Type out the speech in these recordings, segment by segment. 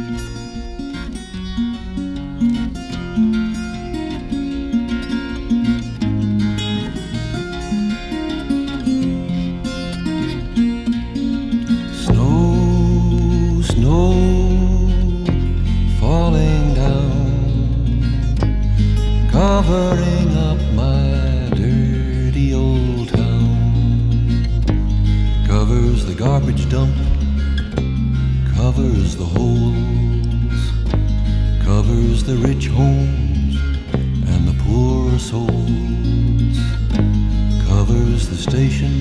Covering up my dirty old town. Covers the garbage dump, covers the holes, covers the rich homes and the poor souls. Covers the station,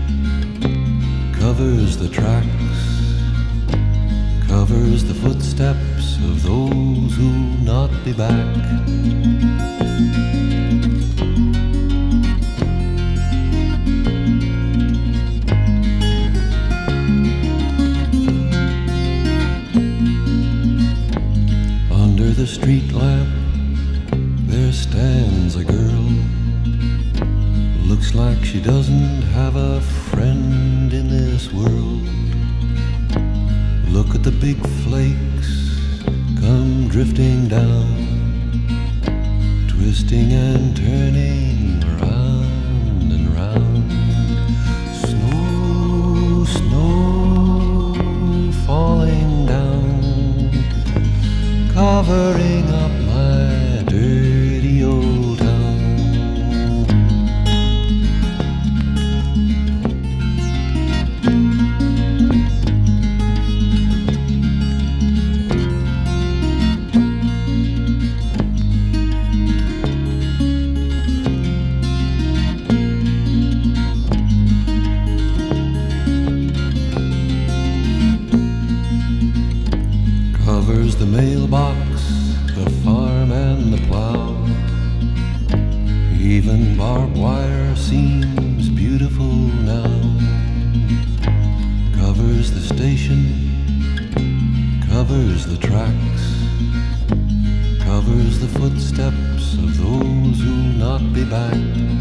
covers the tracks, covers the footsteps of those who'll not be back. Under the street lamp there stands a girl. Looks like she doesn't have a friend in this world. Look at the big flakes come drifting down, twisting and turning round and round. Snow, snow falling down, covering up my dirty old town. Covers the mailbox, the farm and the plow. Even barbed wire seems beautiful now. Covers the station, covers the tracks, covers the footsteps of those who'll not be back.